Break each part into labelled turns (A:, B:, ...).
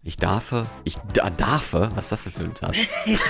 A: darf, was ist das denn für ein Satz?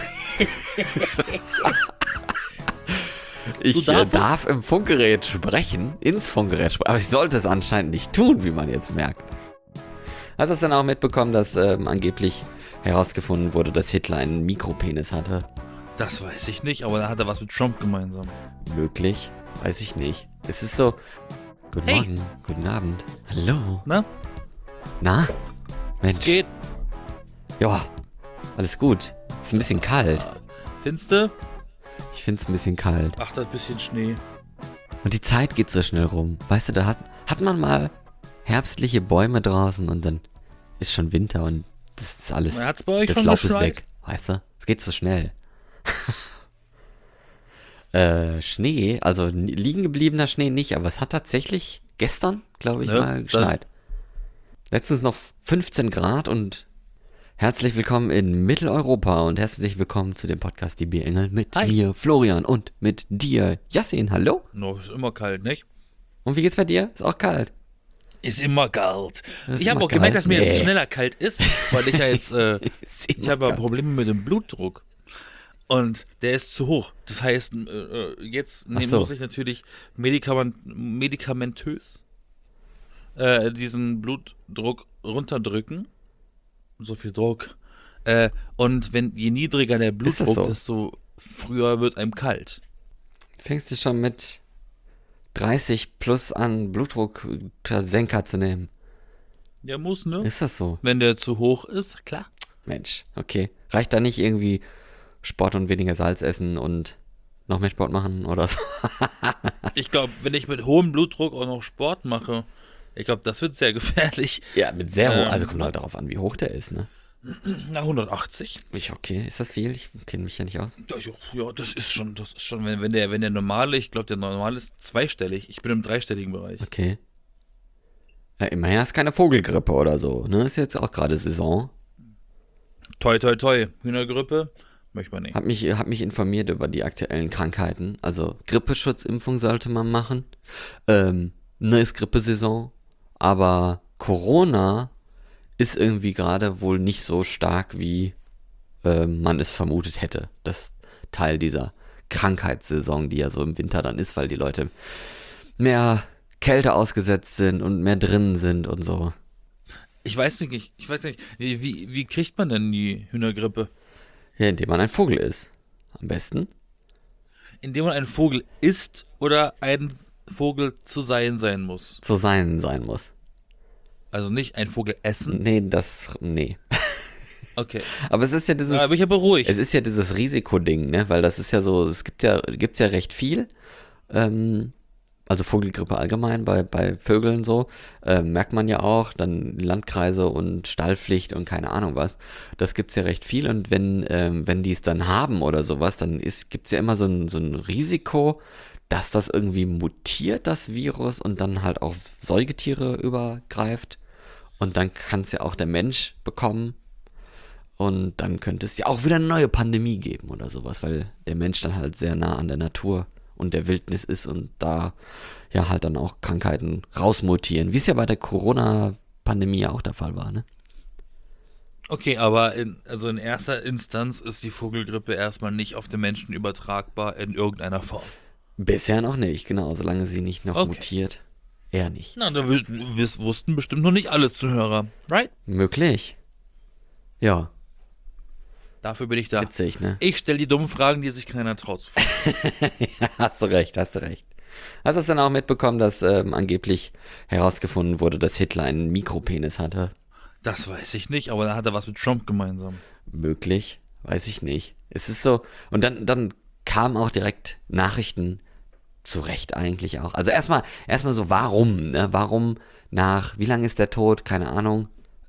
A: Ich darf im Funkgerät sprechen, aber ich sollte es anscheinend nicht tun, wie man jetzt merkt. Hast du es dann auch mitbekommen, dass angeblich herausgefunden wurde, dass Hitler einen Mikropenis hatte?
B: Das weiß ich nicht, aber da hat er was mit Trump gemeinsam.
A: Möglich, weiß ich nicht. Es ist so, guten Morgen, guten Abend, hallo. Na? Mensch.
B: Es geht.
A: Ja, alles gut. Ist ein bisschen kalt.
B: Findest du?
A: Ich find's ein bisschen kalt.
B: Ach, da ist ein bisschen Schnee.
A: Und die Zeit geht so schnell rum. Weißt du, da hat man mal herbstliche Bäume draußen und dann ist schon Winter und das ist alles.
B: Hat's bei euch
A: das
B: schon
A: Laub ist
B: geschneit?
A: weg. Weißt du? Es geht so schnell. Schnee, also liegen gebliebener Schnee nicht, aber es hat tatsächlich gestern, glaube ich, mal geschneit. Letztens noch 15 Grad und herzlich willkommen in Mitteleuropa und herzlich willkommen zu dem Podcast Die Bierengel mit mir, Florian, und mit dir, Yassin. Hallo?
B: No, ist immer kalt, nicht?
A: Und wie geht's bei dir? Ist auch kalt.
B: Ist immer kalt. Ich habe auch gemerkt, dass mir jetzt schneller kalt ist, weil ich ja jetzt, ich habe ja Probleme mit dem Blutdruck. Und der ist zu hoch. Das heißt, jetzt muss ich natürlich medikamentös diesen Blutdruck runterdrücken. So viel Druck. Und je niedriger der Blutdruck, desto früher wird einem kalt.
A: Fängst du schon mit 30 plus an Blutdrucksenker zu nehmen?
B: Ja, muss, ne?
A: Ist das so?
B: Wenn der zu hoch ist, klar.
A: Mensch, okay. Reicht da nicht irgendwie Sport und weniger Salz essen und noch mehr Sport machen oder so?
B: Ich glaube, wenn ich mit hohem Blutdruck auch noch Sport mache, ich glaube, das wird sehr gefährlich.
A: Ja, mit sehr hoch. Also kommt halt darauf an, wie hoch der ist, ne?
B: Na, 180.
A: Okay, ist das viel? Ich kenne mich ja nicht aus.
B: Ja, das ist schon, wenn der normale, ich glaube, der normale ist zweistellig. Ich bin im dreistelligen Bereich.
A: Okay. Ja, immerhin hast du keine Vogelgrippe oder so, ne? Ist jetzt auch gerade Saison.
B: Toi, toi, toi. Hühnergrippe möchte man nicht.
A: Hab mich informiert über die aktuellen Krankheiten. Also Grippeschutzimpfung sollte man machen. Ist Grippesaison. Aber Corona ist irgendwie gerade wohl nicht so stark, wie man es vermutet hätte. Das Teil dieser Krankheitssaison, die ja so im Winter dann ist, weil die Leute mehr Kälte ausgesetzt sind und mehr drinnen sind und so.
B: Ich weiß nicht. Wie kriegt man denn die Hühnergrippe?
A: Ja, indem man ein Vogel ist. Am besten.
B: Indem man ein Vogel ist oder ein Vogel zu sein muss?
A: Zu sein muss.
B: Also nicht ein Vogel essen?
A: Nee.
B: Okay.
A: Aber es ist ja dieses.
B: Da bin ich ja beruhigt.
A: Es ist ja dieses Risikoding, ne? Weil das ist ja so, gibt's ja recht viel. Also Vogelgrippe allgemein bei Vögeln so, merkt man ja auch, dann Landkreise und Stallpflicht und keine Ahnung was. Das gibt's ja recht viel und wenn die es dann haben oder sowas, dann gibt's ja immer so ein Risiko, dass das irgendwie mutiert, das Virus, und dann halt auf Säugetiere übergreift. Und dann kann es ja auch der Mensch bekommen. Und dann könnte es ja auch wieder eine neue Pandemie geben oder sowas, weil der Mensch dann halt sehr nah an der Natur und der Wildnis ist und da ja halt dann auch Krankheiten rausmutieren, wie es ja bei der Corona-Pandemie auch der Fall war, ne?
B: Okay, aber in erster Instanz ist die Vogelgrippe erstmal nicht auf den Menschen übertragbar in irgendeiner Form.
A: Bisher noch nicht, genau, solange sie nicht noch mutiert. Eher nicht.
B: Na, da wussten bestimmt noch nicht alle Zuhörer, right?
A: Möglich. Ja.
B: Dafür bin ich da.
A: Witzig, ne?
B: Ich stelle die dummen Fragen, die sich keiner traut zu fragen.
A: Ja, hast du recht. Hast du es dann auch mitbekommen, dass angeblich herausgefunden wurde, dass Hitler einen Mikropenis hatte?
B: Das weiß ich nicht, aber da hat er was mit Trump gemeinsam.
A: Möglich, weiß ich nicht. Es ist so, und dann kamen auch direkt Nachrichten, zu Recht eigentlich auch. Also erstmal so, warum, ne? Warum wie lange ist der tot? Keine Ahnung.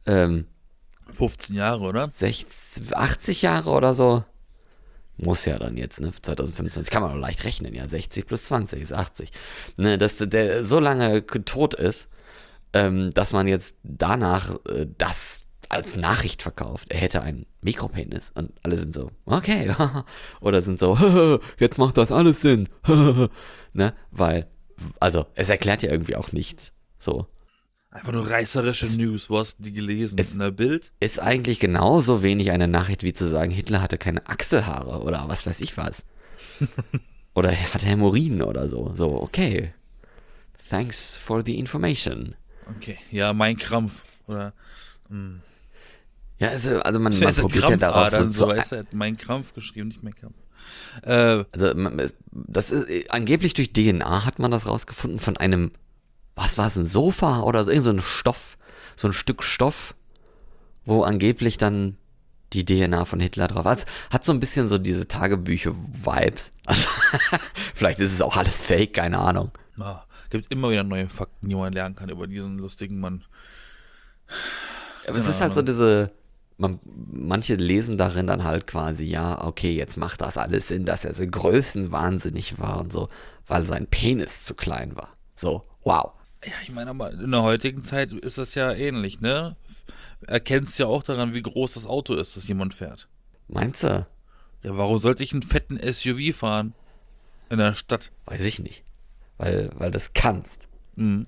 B: 15 Jahre, oder?
A: 80 Jahre oder so. Muss ja dann jetzt, ne? 2025. Kann man doch leicht rechnen, ja. 60 plus 20 ist 80. Ne, dass der so lange tot ist, dass man jetzt danach das als Nachricht verkauft. Er hätte einen Mikropenis. Und alle sind so, okay. Oder sind so, jetzt macht das alles Sinn. Ne? Weil, also, es erklärt ja irgendwie auch nichts. So.
B: Einfach nur reißerische News. Wo hast du die gelesen? In der Bild?
A: Ist eigentlich genauso wenig eine Nachricht, wie zu sagen, Hitler hatte keine Achselhaare oder was weiß ich was. Oder er hatte Hämorrhoiden oder so. So, okay. Thanks for the information.
B: Okay, ja, Mein Krampf. Oder,
A: Ja, also man probiert ja darauf
B: so weißt du, Mein Krampf geschrieben, nicht Mein Kampf.
A: Also das ist angeblich durch DNA hat man das rausgefunden von einem, was war es, ein Sofa oder so, irgend so ein Stoff, so ein Stück Stoff, wo angeblich dann die DNA von Hitler drauf hat. Hat so ein bisschen so diese Tagebücher-Vibes. Also, vielleicht ist es auch alles fake, keine Ahnung.
B: Ja, gibt immer wieder neue Fakten, die man lernen kann über diesen lustigen Mann.
A: Aber es ist halt so manche lesen darin dann halt quasi, ja, okay, jetzt macht das alles Sinn, dass er so größenwahnsinnig war und so, weil sein Penis zu klein war. So, wow.
B: Ja, ich meine, aber in der heutigen Zeit ist das ja ähnlich, ne? Erkennst ja auch daran, wie groß das Auto ist, das jemand fährt.
A: Meinst du?
B: Ja, warum sollte ich einen fetten SUV fahren in der Stadt?
A: Weiß ich nicht. Weil das kannst.
B: Mhm.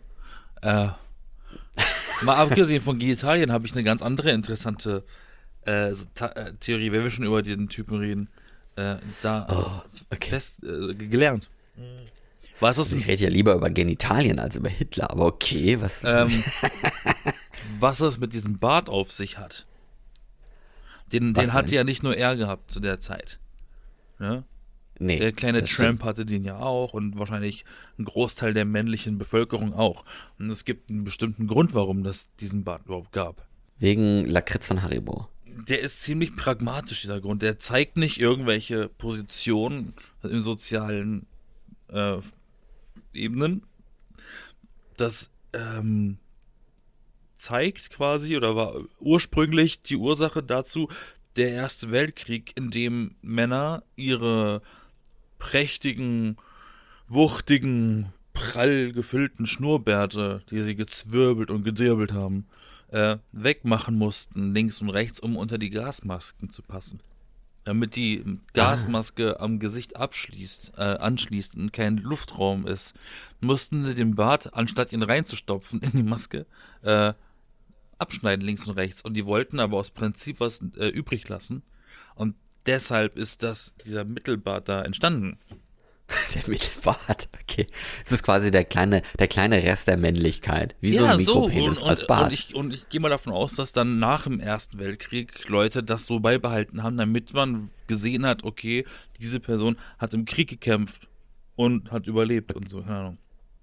B: Mal abgesehen von Genitalien habe ich eine ganz andere interessante Theorie, wenn wir schon über diesen Typen reden, gelernt. Was ist
A: ich rede ja lieber über Genitalien als über Hitler, aber okay, was?
B: Was es mit diesem Bart auf sich hat. Den hatte ja nicht nur er gehabt zu der Zeit. Ne?
A: Nee,
B: der kleine Tramp hatte den ja auch und wahrscheinlich ein Großteil der männlichen Bevölkerung auch. Und es gibt einen bestimmten Grund, warum es diesen Bart überhaupt gab.
A: Wegen Lakritz von Haribo.
B: Der ist ziemlich pragmatisch, dieser Grund. Der zeigt nicht irgendwelche Positionen im sozialen Ebenen. Das zeigt quasi oder war ursprünglich die Ursache dazu der Erste Weltkrieg, in dem Männer ihre prächtigen, wuchtigen, prall gefüllten Schnurrbärte, die sie gezwirbelt und gedirbelt haben, wegmachen mussten, links und rechts, um unter die Gasmasken zu passen. Damit die Gasmaske am Gesicht anschließt und kein Luftraum ist, mussten sie den Bart, anstatt ihn reinzustopfen in die Maske, abschneiden links und rechts. Und die wollten aber aus Prinzip was übrig lassen. Und deshalb ist dieser Mittelbart da entstanden.
A: Der Mittelbart, okay. Es ist quasi der kleine Rest der Männlichkeit. Wie so ein Mikropenis als Bart.
B: Und ich gehe mal davon aus, dass dann nach dem Ersten Weltkrieg Leute das so beibehalten haben, damit man gesehen hat, okay, diese Person hat im Krieg gekämpft und hat überlebt und so, keine Ahnung.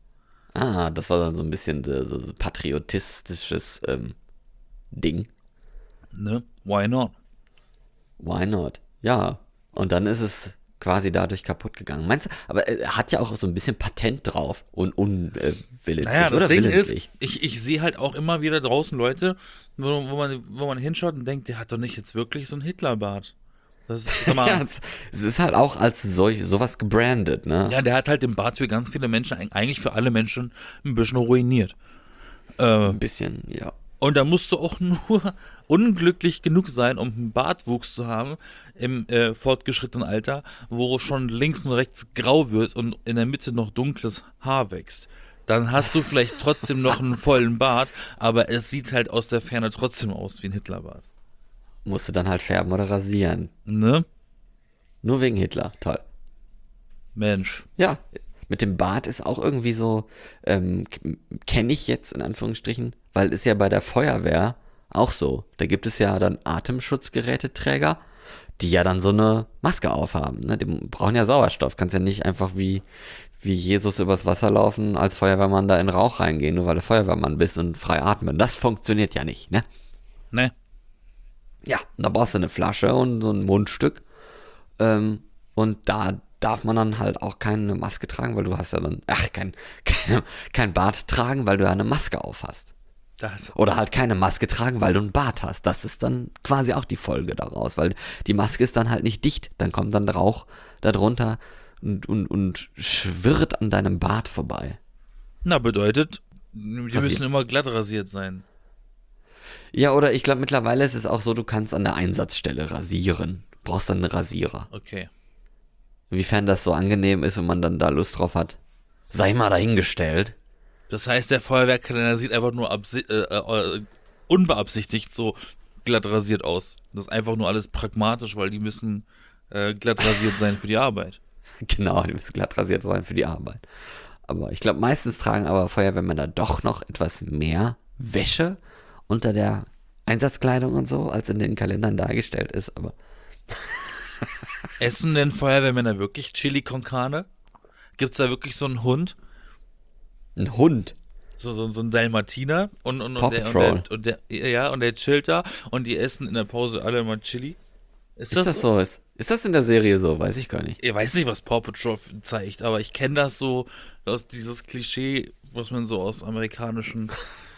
A: Das war dann so ein bisschen so patriotistisches Ding.
B: Ne? Why not?
A: Why not? Ja. Und dann ist es quasi dadurch kaputt gegangen. Meinst du, aber er hat ja auch so ein bisschen Patent drauf und unwillentlich.
B: Naja, das Ding ist, ich sehe halt auch immer wieder draußen Leute, wo man hinschaut und denkt, der hat doch nicht jetzt wirklich so einen Hitlerbart. Das ist, sag mal,
A: ja, es ist halt auch als sowas gebrandet, ne?
B: Ja, der hat halt den Bart für ganz viele Menschen, eigentlich für alle Menschen, ein bisschen ruiniert.
A: Ein bisschen, ja.
B: Und da musst du auch nur unglücklich genug sein, um einen Bartwuchs zu haben im fortgeschrittenen Alter, wo schon links und rechts grau wird und in der Mitte noch dunkles Haar wächst. Dann hast du vielleicht trotzdem noch einen vollen Bart, aber es sieht halt aus der Ferne trotzdem aus wie ein Hitlerbart.
A: Musst du dann halt färben oder rasieren.
B: Ne?
A: Nur wegen Hitler, toll.
B: Mensch.
A: Ja, mit dem Bart ist auch irgendwie so, kenne ich jetzt in Anführungsstrichen, weil ist ja bei der Feuerwehr auch so. Da gibt es ja dann Atemschutzgeräteträger, die ja dann so eine Maske aufhaben. Ne? Die brauchen ja Sauerstoff. Kannst ja nicht einfach wie Jesus übers Wasser laufen, als Feuerwehrmann da in Rauch reingehen, nur weil du Feuerwehrmann bist und frei atmen. Das funktioniert ja nicht, ne?
B: Ne.
A: Ja, da brauchst du eine Flasche und so ein Mundstück. Und da darf man dann halt auch keine Maske tragen, weil du hast ja dann, kein Bart tragen, weil du ja eine Maske auf hast. Oder halt keine Maske tragen, weil du einen Bart hast. Das ist dann quasi auch die Folge daraus, weil die Maske ist dann halt nicht dicht. Dann kommt dann Rauch darunter und schwirrt an deinem Bart vorbei.
B: Na, bedeutet, die müssen immer glatt rasiert sein.
A: Ja, oder ich glaube mittlerweile ist es auch so, du kannst an der Einsatzstelle rasieren. Du brauchst dann einen Rasierer.
B: Okay.
A: Inwiefern das so angenehm ist und man dann da Lust drauf hat, sei mal dahingestellt.
B: Das heißt, der Feuerwehrkalender sieht einfach nur unbeabsichtigt so glatt rasiert aus. Das ist einfach nur alles pragmatisch, weil die müssen glatt rasiert sein für die Arbeit.
A: Genau, die müssen glatt rasiert sein für die Arbeit. Aber ich glaube, meistens tragen aber Feuerwehrmänner doch noch etwas mehr Wäsche unter der Einsatzkleidung und so, als in den Kalendern dargestellt ist. Aber
B: essen denn Feuerwehrmänner wirklich Chili con Carne? Gibt's da wirklich so einen Hund?
A: ein Hund.
B: So ein Dalmatiner und
A: Paw Patrol.
B: der chillt da und die essen in der Pause alle mal Chili.
A: Ist das so? Ist das in der Serie so? Weiß ich gar nicht.
B: Ich weiß nicht, was Paw Patrol zeigt, aber ich kenne das so aus dieses Klischee, was man so aus amerikanischen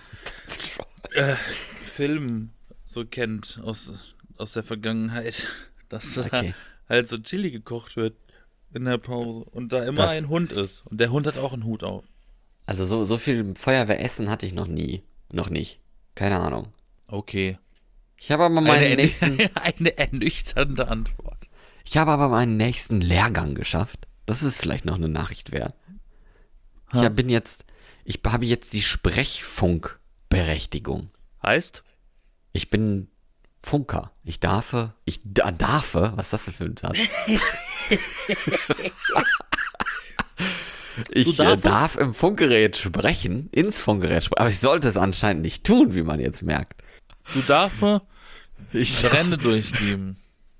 B: Filmen so kennt, aus der Vergangenheit, dass
A: Okay.
B: halt so Chili gekocht wird in der Pause und da immer ein Hund ist. Und der Hund hat auch einen Hut auf.
A: Also so viel Feuerwehressen hatte ich noch nie. Noch nicht. Keine Ahnung.
B: Okay.
A: Ich habe aber meinen
B: Eine ernüchternde Antwort.
A: Ich habe aber meinen nächsten Lehrgang geschafft. Das ist vielleicht noch eine Nachricht wert. Ich habe jetzt die Sprechfunkberechtigung.
B: Heißt?
A: Ich bin Funker. Was ist das denn für ein Satz? Ich darf im Funkgerät sprechen, ins Funkgerät sprechen, aber ich sollte es anscheinend nicht tun, wie man jetzt merkt.
B: Du darfst Brände durchgeben.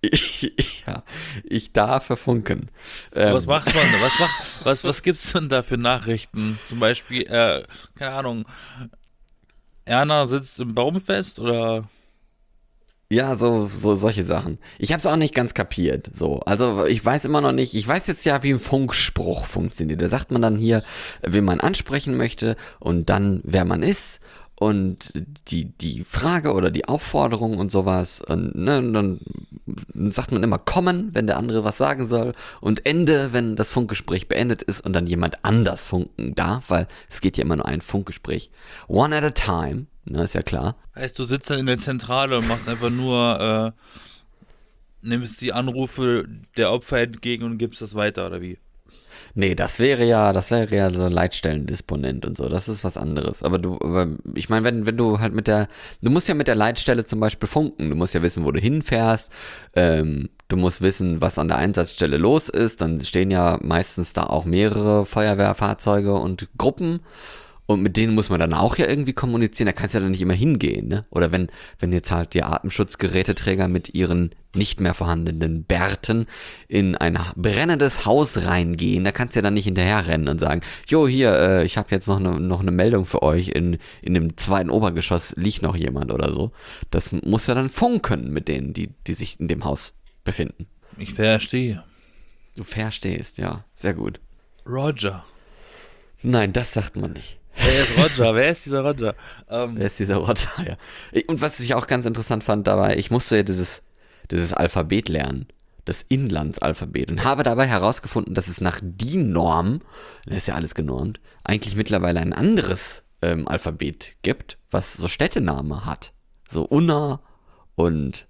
A: Ich darf funken.
B: Was machst man? Was gibt's denn da für Nachrichten? Zum Beispiel, keine Ahnung, Erna sitzt im Baum fest oder?
A: Ja, so solche Sachen. Ich habe es auch nicht ganz kapiert. So, also ich weiß immer noch nicht. Ich weiß jetzt ja, wie ein Funkspruch funktioniert. Da sagt man dann hier, wen man ansprechen möchte und dann, wer man ist und die Frage oder die Aufforderung und sowas. Und dann sagt man immer kommen, wenn der andere was sagen soll und Ende, wenn das Funkgespräch beendet ist und dann jemand anders funken darf, weil es geht ja immer nur ein Funkgespräch. One at a time. Na, ist ja klar.
B: Heißt, du sitzt dann in der Zentrale und machst einfach nur, nimmst die Anrufe der Opfer entgegen und gibst das weiter, oder wie?
A: Nee, das wäre ja so ein Leitstellendisponent und so, das ist was anderes. Aber ich meine, wenn du halt du musst ja mit der Leitstelle zum Beispiel funken, du musst ja wissen, wo du hinfährst, du musst wissen, was an der Einsatzstelle los ist, dann stehen ja meistens da auch mehrere Feuerwehrfahrzeuge und Gruppen. Und mit denen muss man dann auch ja irgendwie kommunizieren, da kannst du ja dann nicht immer hingehen, ne? Oder wenn jetzt halt die Atemschutzgeräteträger mit ihren nicht mehr vorhandenen Bärten in ein brennendes Haus reingehen, da kannst du ja dann nicht hinterherrennen und sagen, jo, hier, ich habe jetzt noch eine Meldung für euch, in dem zweiten Obergeschoss liegt noch jemand oder so. Das muss ja dann funken mit denen, die sich in dem Haus befinden.
B: Ich verstehe.
A: Du verstehst, ja, sehr gut.
B: Roger.
A: Nein, das sagt man nicht.
B: Wer ist Roger? Wer ist dieser Roger?
A: Wer ist dieser Roger, ja. Und was ich auch ganz interessant fand dabei, ich musste ja dieses Alphabet lernen, das Inlandsalphabet, und habe dabei herausgefunden, dass es nach DIN-Norm, das ist ja alles genormt, eigentlich mittlerweile ein anderes Alphabet gibt, was so Städtenamen hat. So Unna und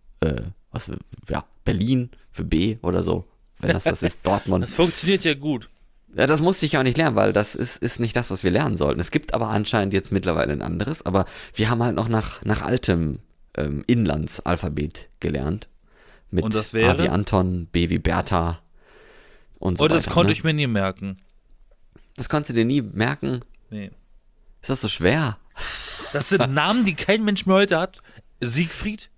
A: Berlin für B oder so, wenn das ist, Dortmund.
B: Das funktioniert ja gut.
A: Ja, das musste ich ja auch nicht lernen, weil das ist nicht das, was wir lernen sollten. Es gibt aber anscheinend jetzt mittlerweile ein anderes, aber wir haben halt noch nach altem Inlandsalphabet gelernt. Mit
B: und das wäre?
A: A wie Anton, B wie Bertha und so
B: weiter. Und das konnte
A: ne?
B: ich mir nie merken.
A: Das konntest du dir nie merken?
B: Nee.
A: Ist das so schwer?
B: Das sind Namen, die kein Mensch mehr heute hat. Siegfried?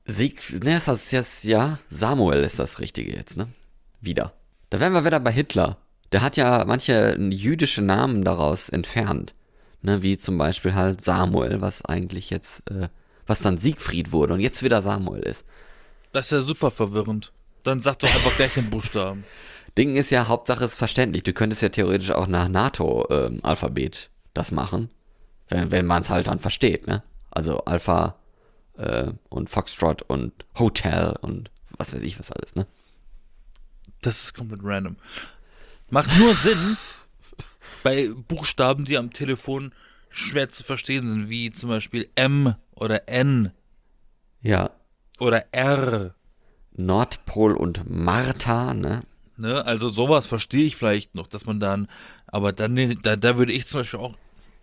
A: Samuel ist das Richtige jetzt, ne? Wieder. Da wären wir wieder bei Hitler. Der hat ja manche jüdische Namen daraus entfernt. Ne, wie zum Beispiel halt Samuel, was eigentlich jetzt, was dann Siegfried wurde und jetzt wieder Samuel ist.
B: Das ist ja super verwirrend. Dann sag doch einfach gleich den Buchstaben.
A: Ding ist ja, Hauptsache ist verständlich. Du könntest ja theoretisch auch nach NATO-Alphabet das machen, wenn man es halt dann versteht, ne? Also Alpha und Foxtrot und Hotel und was weiß ich was alles, ne?
B: Das ist komplett random. Macht nur Sinn bei Buchstaben, die am Telefon schwer zu verstehen sind, wie zum Beispiel M oder N.
A: Ja.
B: Oder R.
A: Nordpol und Martha, ne?
B: Also sowas verstehe ich vielleicht noch, dass man dann, aber dann, da würde ich zum Beispiel auch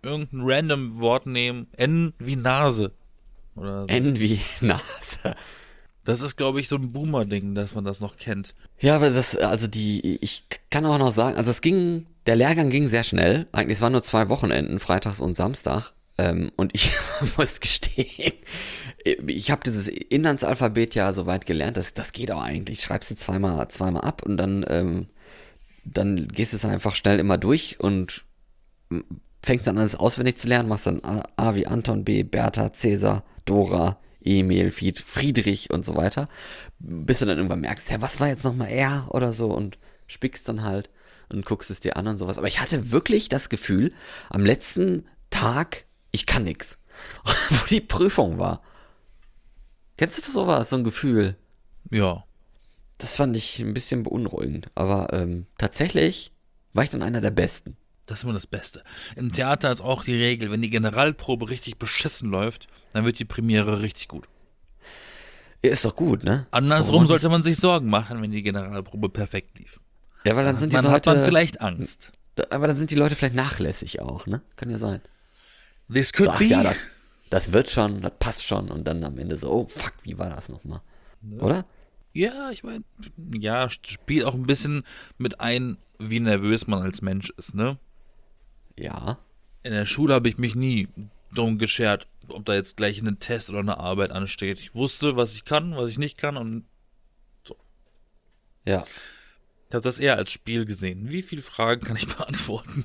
B: irgendein random Wort nehmen. N wie Nase. Oder so.
A: N wie Nase.
B: Das ist, glaube ich, so ein Boomer-Ding, dass man das noch kennt.
A: Ja, aber ich kann auch noch sagen, also der Lehrgang ging sehr schnell. Eigentlich, es waren nur 2 Wochenenden, Freitags und Samstag. Und ich muss gestehen, ich habe dieses Inlandsalphabet ja soweit gelernt, das geht auch eigentlich. Schreibst du zweimal ab und dann gehst du es einfach schnell immer durch und fängst dann an, es auswendig zu lernen, machst dann A wie Anton, B, Bertha, Cäsar, Dora, Emil, Friedrich und so weiter, bis du dann irgendwann merkst, ja, was war jetzt nochmal R oder so und spickst dann halt und guckst es dir an und sowas. Aber ich hatte wirklich das Gefühl, am letzten Tag, ich kann nix, wo die Prüfung war. Kennst du das sowas, so ein Gefühl?
B: Ja.
A: Das fand ich ein bisschen beunruhigend, aber tatsächlich war ich dann einer der Besten.
B: Das ist immer das Beste. Im Theater ist auch die Regel, wenn die Generalprobe richtig beschissen läuft, dann wird die Premiere richtig gut.
A: Ja, ist doch gut, ne?
B: Andersrum sollte man sich Sorgen machen, wenn die Generalprobe perfekt lief.
A: Ja, weil dann sind die
B: Dann
A: Leute,
B: hat man vielleicht Angst.
A: aber dann sind die Leute vielleicht nachlässig auch, ne? Kann ja sein.
B: This could
A: Ach
B: be.
A: ja, das wird schon, das passt schon und dann am Ende so, oh fuck, wie war das nochmal? Oder?
B: Ja, ich meine, ja, spielt auch ein bisschen mit ein, wie nervös man als Mensch ist, ne?
A: Ja.
B: In der Schule habe ich mich nie drum geschert, ob da jetzt gleich ein Test oder eine Arbeit ansteht. Ich wusste, was ich kann, was ich nicht kann und so.
A: Ja.
B: Ich habe das eher als Spiel gesehen. Wie viele Fragen kann ich beantworten?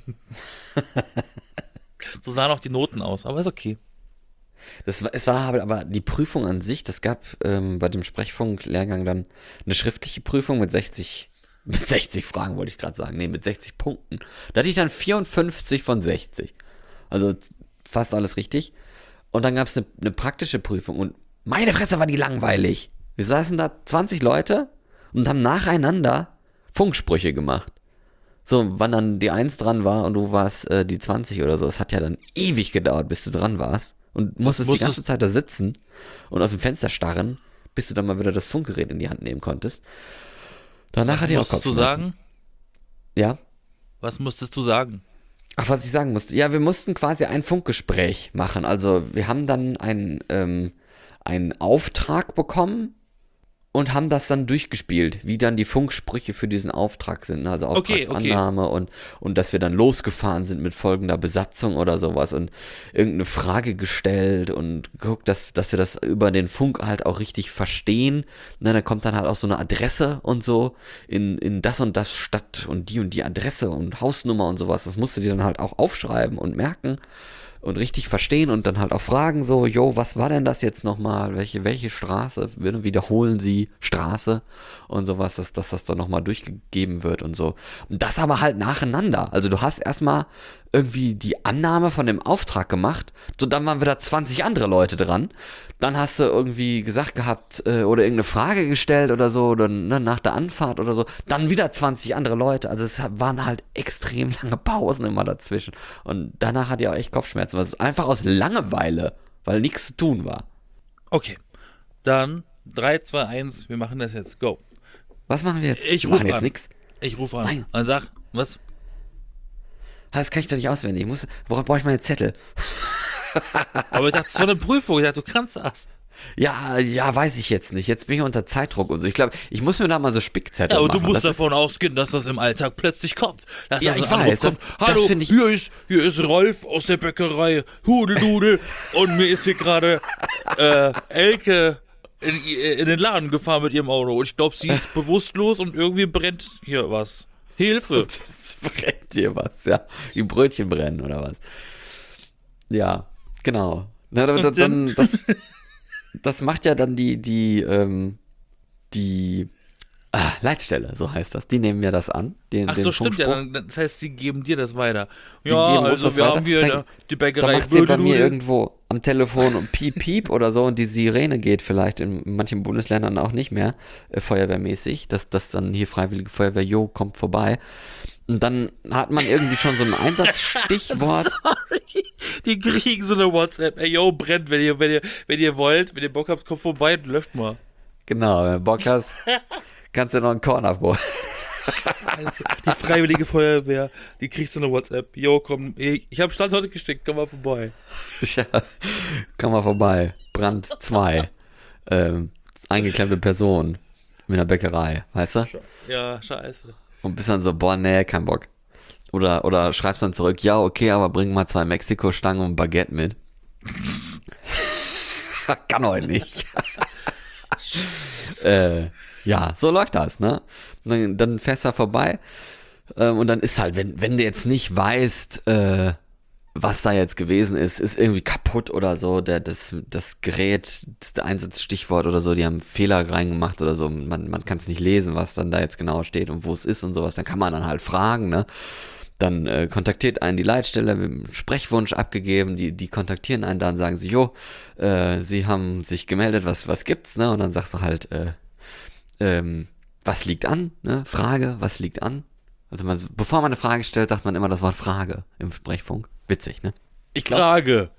B: So sahen auch die Noten aus, aber ist okay.
A: Es war aber die Prüfung an sich, das gab bei dem Sprechfunk-Lehrgang dann eine schriftliche Prüfung mit 60 Fragen, wollte ich gerade sagen. Nee, mit 60 Punkten. Da hatte ich dann 54 von 60. Also fast alles richtig. Und dann gab es eine praktische Prüfung und meine Fresse war die langweilig. Wir saßen da 20 Leute und haben nacheinander Funksprüche gemacht. So, wann dann die 1 dran war und du warst die 20 oder so. Es hat ja dann ewig gedauert, bis du dran warst. Und musstest die ganze Zeit da sitzen und aus dem Fenster starren, bis du dann mal wieder das Funkgerät in die Hand nehmen konntest. Danach hatte ich auch Kopfschmerzen.
B: Was musstest du sagen?
A: Ja?
B: Was musstest du sagen?
A: Ach, was ich sagen musste. Ja, wir mussten quasi ein Funkgespräch machen. Also wir haben dann einen Auftrag bekommen und haben das dann durchgespielt, wie dann die Funksprüche für diesen Auftrag sind. Also Auftragsannahme und dass wir dann losgefahren sind mit folgender Besatzung oder sowas und irgendeine Frage gestellt und geguckt, dass wir das über den Funk halt auch richtig verstehen. Ne, da kommt dann halt auch so eine Adresse und so in das und das Stadt und die Adresse und Hausnummer und sowas. Das musst du dir dann halt auch aufschreiben und merken und richtig verstehen und dann halt auch fragen so, jo, was war denn das jetzt nochmal? Welche Straße? Wiederholen Sie Straße und sowas, dass das dann nochmal durchgegeben wird und so. Und das aber halt nacheinander. Also du hast erstmal irgendwie die Annahme von dem Auftrag gemacht, so dann waren wieder 20 andere Leute dran. Dann hast du irgendwie gesagt gehabt oder irgendeine Frage gestellt oder so, oder ne, nach der Anfahrt oder so, dann wieder 20 andere Leute. Also es waren halt extrem lange Pausen immer dazwischen. Und danach hatte ich auch echt Kopfschmerzen. Also einfach aus Langeweile, weil nichts zu tun war.
B: Okay, dann 3, 2, 1, wir machen das jetzt. Go.
A: Was machen wir jetzt?
B: Ich rufe an. Nix. Ich rufe an.
A: Nein.
B: Und sag, was?
A: Das kann ich doch nicht auswendig. Worauf brauche ich meine Zettel?
B: Aber ich dachte, es war eine Prüfung. Ich dachte, du kannst das.
A: Ja, weiß ich jetzt nicht. Jetzt bin ich unter Zeitdruck und so. Ich glaube, ich muss mir da mal so Spickzettel machen.
B: Ja, aber du musst davon ausgehen, dass das im Alltag plötzlich kommt. Dass
A: ja,
B: das
A: ich weiß.
B: Hallo, hier ist Rolf aus der Bäckerei Hudeldudel und mir ist hier gerade Elke in den Laden gefahren mit ihrem Auto. Und ich glaube, sie ist bewusstlos und irgendwie brennt hier was. Hilfe.
A: Es brennt hier was, ja. Die Brötchen brennen oder was. Ja, genau. Na, das macht ja dann die Leitstelle, so heißt das. Die nehmen mir das an.
B: Ach so, stimmt ja. Das heißt, die geben dir das weiter.
A: Die geben uns das weiter.
B: Haben hier die Bäckerei.
A: Da macht sie bei mir irgendwo am Telefon und piep, piep oder so und die Sirene geht vielleicht in manchen Bundesländern auch nicht mehr feuerwehrmäßig, dass dann hier Freiwillige Feuerwehr, jo, kommt vorbei. Und dann hat man irgendwie schon so ein Einsatzstichwort.
B: Sorry. Die kriegen so eine WhatsApp. Ey, yo, brennt, wenn ihr wollt, wenn ihr Bock habt, kommt vorbei und löscht mal.
A: Genau, wenn du Bock hast, kannst du noch einen Korn abholen.
B: Die Freiwillige Feuerwehr, die kriegst du eine WhatsApp. Jo, komm, ich habe Stand heute geschickt, komm mal vorbei.
A: Ja, komm mal vorbei. Brand 2. Eingeklemmte Person mit einer Bäckerei, weißt du?
B: Ja, scheiße.
A: Und bist dann so, boah, nee, kein Bock. Oder schreibst dann zurück, ja, okay, aber bring mal 2 Mexiko-Stangen und ein Baguette mit. Kann heute nicht. Ja, so läuft das, ne? Dann fährst du da vorbei und dann ist halt, wenn du jetzt nicht weißt, was da jetzt gewesen ist irgendwie kaputt oder so, das Gerät, das Einsatzstichwort oder so, die haben Fehler reingemacht oder so, man kann es nicht lesen, was dann da jetzt genau steht und wo es ist und sowas, dann kann man dann halt fragen, ne? Dann kontaktiert einen die Leitstelle, mit einem Sprechwunsch abgegeben, die kontaktieren einen dann, sagen sie, jo, sie haben sich gemeldet, was gibt's, ne? Und dann sagst du halt, was liegt an, ne? Frage, was liegt an? Also bevor man eine Frage stellt, sagt man immer das Wort Frage im Sprechfunk. Witzig, ne?
B: Frage.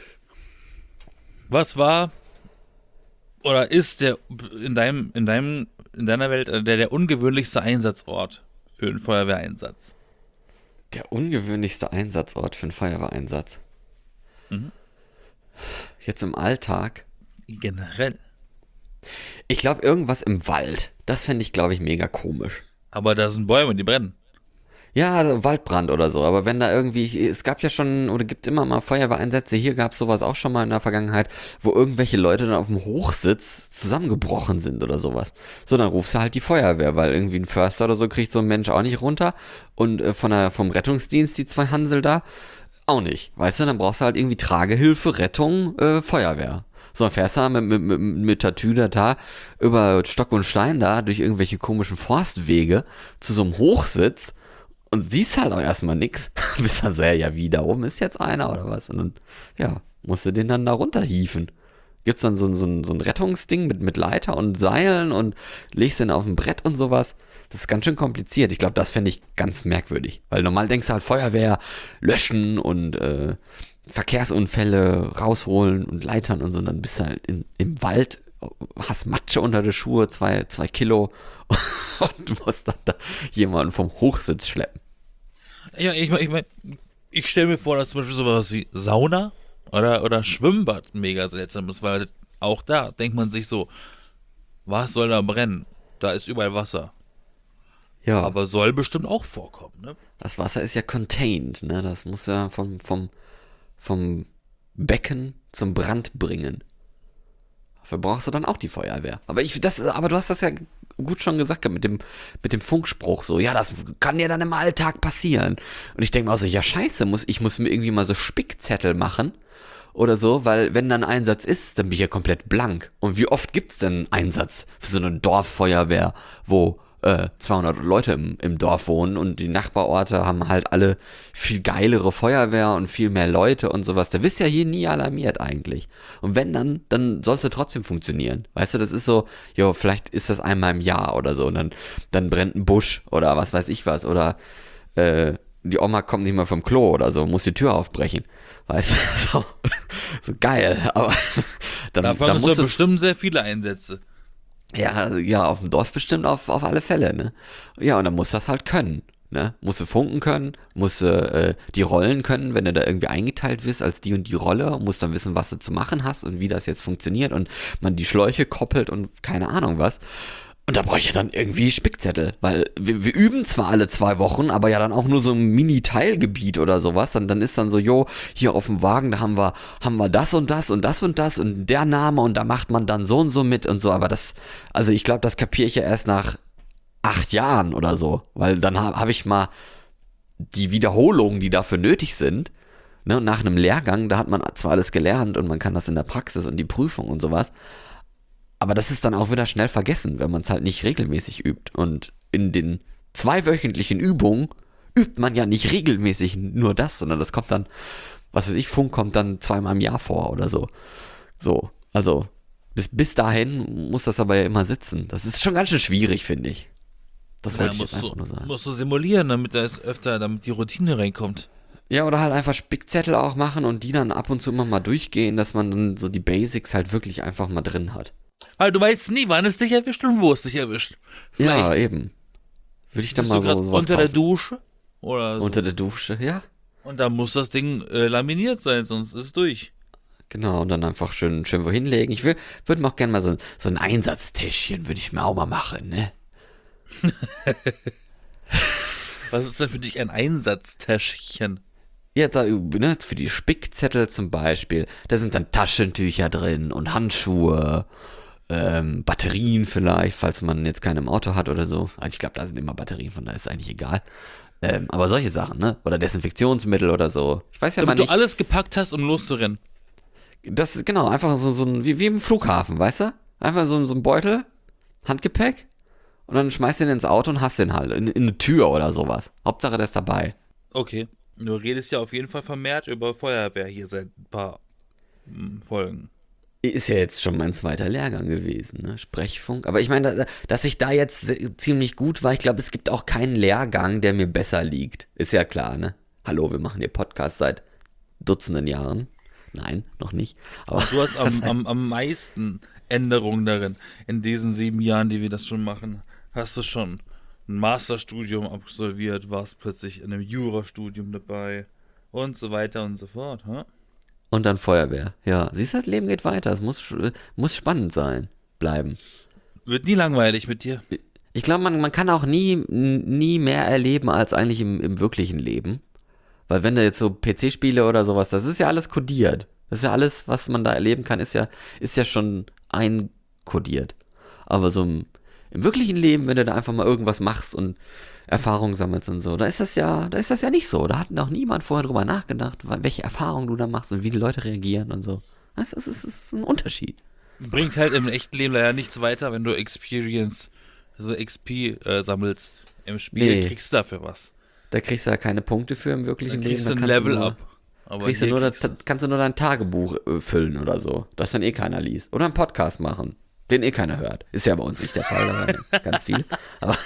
B: Was war oder ist in deiner Welt der ungewöhnlichste Einsatzort für einen Feuerwehreinsatz?
A: Der ungewöhnlichste Einsatzort für einen Feuerwehreinsatz.
B: Mhm.
A: Jetzt im Alltag.
B: Generell.
A: Ich glaube, irgendwas im Wald. Das fände ich, glaube ich, mega komisch.
B: Aber da sind Bäume, die brennen.
A: Ja, also Waldbrand oder so. Aber wenn da irgendwie, es gab ja schon, oder gibt immer mal Feuerwehreinsätze, hier gab es sowas auch schon mal in der Vergangenheit, wo irgendwelche Leute dann auf dem Hochsitz zusammengebrochen sind oder sowas. So, dann rufst du halt die Feuerwehr, weil irgendwie ein Förster oder so kriegt so ein Mensch auch nicht runter und vom Rettungsdienst, die 2 Hansel da, auch nicht. Weißt du, dann brauchst du halt irgendwie Tragehilfe, Rettung, Feuerwehr. So, dann fährst du da mit Tatüder da über Stock und Stein da durch irgendwelche komischen Forstwege zu so einem Hochsitz und siehst halt auch erstmal nix. Bist dann sehr, ja, wie, da oben ist jetzt einer oder was? Und dann, ja, musst du den dann da runterhieven. Gibt's dann so ein Rettungsding mit Leiter und Seilen und legst den auf ein Brett und sowas. Das ist ganz schön kompliziert. Ich glaube, das fände ich ganz merkwürdig. Weil normal denkst du halt Feuerwehr, löschen und Verkehrsunfälle rausholen und Leitern und so. Und dann bist du halt im Wald, hast Matsche unter den Schuhe, 2 Kilo und musst dann da jemanden vom Hochsitz schleppen.
B: Ja, ich meine, ich stelle mir vor, dass zum Beispiel sowas wie Sauna oder Schwimmbad mega seltsam ist, weil auch da denkt man sich so, was soll da brennen? Da ist überall Wasser.
A: Ja.
B: Aber soll bestimmt auch vorkommen, ne?
A: Das Wasser ist ja contained, ne? Das muss ja vom Becken zum Brand bringen. Dafür brauchst du dann auch die Feuerwehr. Aber du hast das ja gut schon gesagt mit dem Funkspruch so, ja, das kann dir dann im Alltag passieren. Und ich denke mir auch so, ja scheiße, ich muss mir irgendwie mal so Spickzettel machen oder so, weil wenn dann ein Einsatz ist, dann bin ich ja komplett blank. Und wie oft gibt's denn einen Einsatz für so eine Dorffeuerwehr, wo 200 Leute im Dorf wohnen und die Nachbarorte haben halt alle viel geilere Feuerwehr und viel mehr Leute und sowas. Da bist ja hier nie alarmiert eigentlich. Und wenn dann sollst du trotzdem funktionieren. Weißt du, das ist so, jo, vielleicht ist das einmal im Jahr oder so und dann brennt ein Busch oder was weiß ich was oder die Oma kommt nicht mal vom Klo oder so, muss die Tür aufbrechen. Weißt du, so geil. Aber
B: dann musst du bestimmt sehr viele Einsätze.
A: Ja, auf dem Dorf bestimmt auf alle Fälle, ne? Ja, und dann musst du das halt können, ne? Musst du funken können, musst du die Rollen können, wenn du da irgendwie eingeteilt wirst als die und die Rolle, musst dann wissen, was du zu machen hast und wie das jetzt funktioniert und man die Schläuche koppelt und keine Ahnung was. Und da brauche ich ja dann irgendwie Spickzettel, weil wir üben zwar alle 2 Wochen, aber ja dann auch nur so ein Mini-Teilgebiet oder sowas. Dann ist dann so, jo, hier auf dem Wagen, da haben wir das und das und das und das und der Name und da macht man dann so und so mit und so. Aber also ich glaube, das kapiere ich ja erst nach 8 Jahren oder so, weil dann habe ich mal die Wiederholungen, die dafür nötig sind. Ne? Und nach einem Lehrgang, da hat man zwar alles gelernt und man kann das in der Praxis und die Prüfung und sowas. Aber das ist dann auch wieder schnell vergessen, wenn man es halt nicht regelmäßig übt. Und in den 2 wöchentlichen Übungen übt man ja nicht regelmäßig nur das, sondern das kommt dann, was weiß ich, Funk kommt dann 2-mal im Jahr vor oder so. So, also bis dahin muss das aber ja immer sitzen. Das ist schon ganz schön schwierig, finde ich. Das wollte ich jetzt einfach nur sagen.
B: Musst du simulieren, damit die Routine reinkommt.
A: Ja, oder halt einfach Spickzettel auch machen und die dann ab und zu immer mal durchgehen, dass man dann so die Basics halt wirklich einfach mal drin hat.
B: Aber du weißt nie, wann es dich erwischt und wo es dich erwischt.
A: Ja, eben. Würde ich dann
B: Bist
A: mal
B: du grad
A: sowas
B: unter der
A: kaufen.
B: Dusche? Oder so.
A: Unter der Dusche, ja.
B: Und dann muss das Ding laminiert sein, sonst ist es durch.
A: Genau, und dann einfach schön wohin legen. Würde mir auch gerne mal so ein Einsatztäschchen, würde ich mir auch mal machen, ne?
B: Was ist denn für dich ein Einsatztäschchen?
A: Ja, da, ne, für die Spickzettel zum Beispiel, da sind dann Taschentücher drin und Handschuhe, Batterien vielleicht, falls man jetzt keine im Auto hat oder so. Also ich glaube, da sind immer Batterien, von daher ist es eigentlich egal. Aber solche Sachen, ne? Oder Desinfektionsmittel oder so. Ich weiß ja mal
B: Damit du
A: nicht.
B: alles gepackt hast, um loszurennen.
A: Das ist genau, einfach so ein, wie im Flughafen, weißt du? Einfach so ein Beutel, Handgepäck und dann schmeißt du den ins Auto und hast den halt in eine Tür oder sowas. Hauptsache, der ist dabei.
B: Okay. Du redest ja auf jeden Fall vermehrt über Feuerwehr hier seit ein paar Folgen.
A: Ist ja jetzt schon mein zweiter Lehrgang gewesen, ne? Sprechfunk. Aber ich meine, dass ich da jetzt ziemlich gut war, ich glaube, es gibt auch keinen Lehrgang, der mir besser liegt. Ist ja klar, ne? Hallo, wir machen hier Podcast seit Dutzenden Jahren. Nein, noch nicht. Aber
B: Du hast am meisten Änderungen darin. In diesen 7 Jahren, die wir das schon machen, hast du schon ein Masterstudium absolviert, warst plötzlich in einem Jurastudium dabei und so weiter und so fort. Huh?
A: und dann Feuerwehr. Ja, siehst du, das Leben geht weiter. Es muss spannend sein, bleiben.
B: Wird nie langweilig mit dir.
A: Ich glaube, man kann auch nie mehr erleben als eigentlich im wirklichen Leben. Weil wenn du jetzt so PC-Spiele oder sowas, das ist ja alles kodiert. Das ist ja alles, was man da erleben kann, ist ja schon einkodiert. Aber so im wirklichen Leben, wenn du da einfach mal irgendwas machst und Erfahrungen sammelst und so, da ist das ja nicht so. Da hat noch niemand vorher drüber nachgedacht, welche Erfahrungen du da machst und wie die Leute reagieren und so. Das ist ein Unterschied.
B: Bringt halt im echten Leben leider nichts weiter, wenn du XP sammelst im Spiel,
A: Nee.
B: kriegst du dafür was.
A: Da kriegst du ja keine Punkte für im
B: Dann
A: wirklichen Leben.
B: kriegst du
A: Da
B: ein
A: kannst
B: Level
A: nur-
B: up. Aber
A: Kriegst du
B: hier
A: nur,
B: kriegst du-
A: kannst du nur dein Tagebuch füllen oder so, das dann eh keiner liest. Oder einen Podcast machen, den eh keiner hört. Ist ja bei uns nicht der Fall, da hören ganz viel. Aber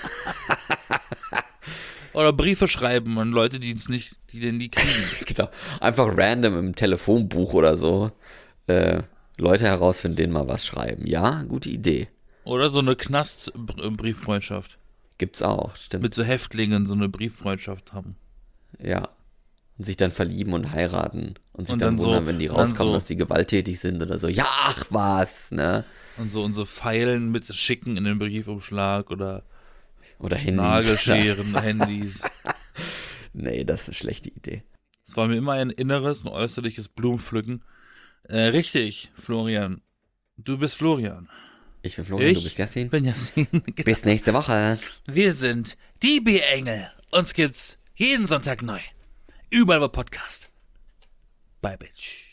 B: Oder Briefe schreiben an Leute, die den nie kriegen.
A: genau, einfach random im Telefonbuch oder so Leute herausfinden, denen mal was schreiben. Ja, gute Idee.
B: Oder so eine Knast-Brieffreundschaft.
A: Gibt's auch, stimmt.
B: Mit so Häftlingen so eine Brieffreundschaft haben.
A: Ja. Und sich dann verlieben und heiraten und sich
B: Und
A: dann
B: dann
A: wundern,
B: so-
A: wenn die
B: und dann
A: rauskommen,
B: so-
A: dass die gewalttätig sind oder so. Ja, ach was, ne?
B: Und so Pfeilen mit Schicken in den Briefumschlag oder
A: Oder Handys.
B: Nagelscheren, Handys.
A: Nee, das ist eine schlechte Idee.
B: Es war mir immer ein inneres und äußerliches Blumenpflücken. Richtig, Florian. Du bist Florian.
A: Ich bin Florian, du bist Yassin.
B: bin Yassin. Genau.
A: Bis nächste Woche.
B: Wir sind die B-Engel. Uns gibt's jeden Sonntag neu. Überall bei Podcast. Bye, Bitch.